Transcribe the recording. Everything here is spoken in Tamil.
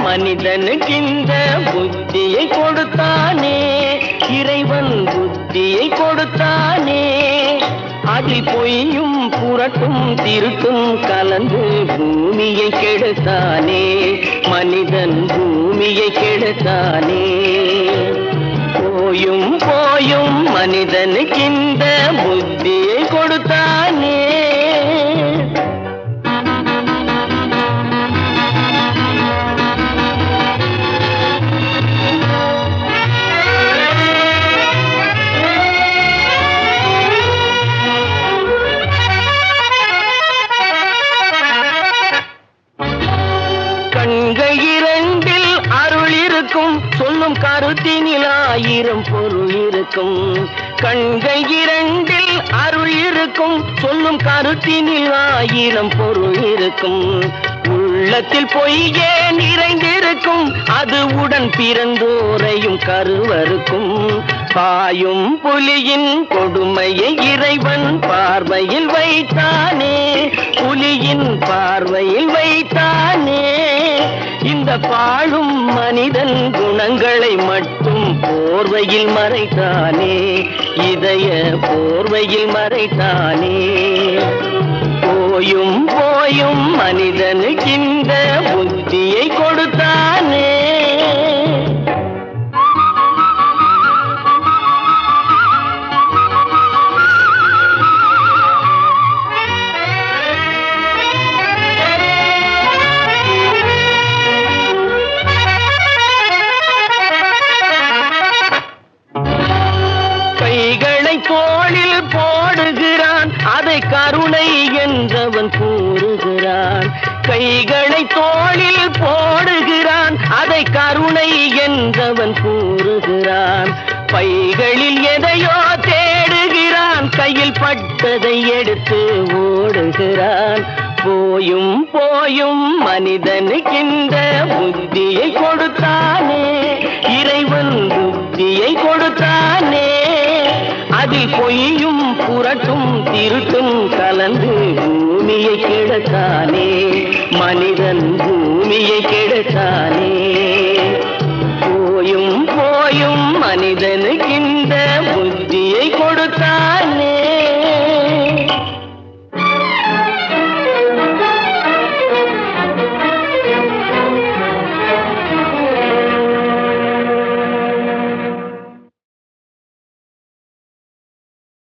மனிதனுக்கு இந்த புத்தியை கொடுத்தானே, இறைவன் புத்தியை கொடுத்தானே. அதில் பொய்யும் புரட்டும் திருட்டும் கலந்து பூமியை கெடுத்தானே, மனிதன் பூமியை கெடுத்தானே. போயும் போயும் மனிதனுக்கு இந்த புத்தியை கொடுத்தானே. கண்கள் இரண்டில் அருள் இருக்கும், சொல்லும் கருத்தினில் ஆயிரம் பொருள் இருக்கும். கண்கள் இரண்டில் அருள் இருக்கும், சொல்லும் கருத்தினில் ஆயிரம் பொருள் இருக்கும். உள்ளத்தில் பொய்யே நிறைந்திருக்கும், அது உடன் பிறந்தோரையும் கருவருக்கும். பாயும் புலியின் கொடுமையை இறைவன் பார்வையில் வைத்தானே, புலியின் பார்வையில் வைத்தானே. இந்த பாழும் மனிதன் குணங்களை மட்டும் போர்வையில் மறைத்தானே, இதய போர்வையில் மறைத்தானே. போயும் போயும் மனிதனுக்கு இந்த புத்தியை கொடுத்தானே. கைகளை தோளில் போடுகிறான், அதை கருணை என்றவன் கூறுகிறான். கைகளை தோளில் போடுகிறான், அதை கருணை என்றவன் கூறுகிறான். பைகளில் எதையோ தேடுகிறான், கையில் பட்டதை எடுத்து ஓடுகிறான். போயும் போயும் மனிதனுக்கு இந்த புத்தியை கொடுத்தானே, இறைவன் புத்தியை கொடுத்தானே. அதில் பொய்யும் புரட்டும் திருட்டும் கலந்து பூமியை கெடுத்தானே, மனிதன் பூமியை கெடுத்தானே. போயும் போயும் மனிதன்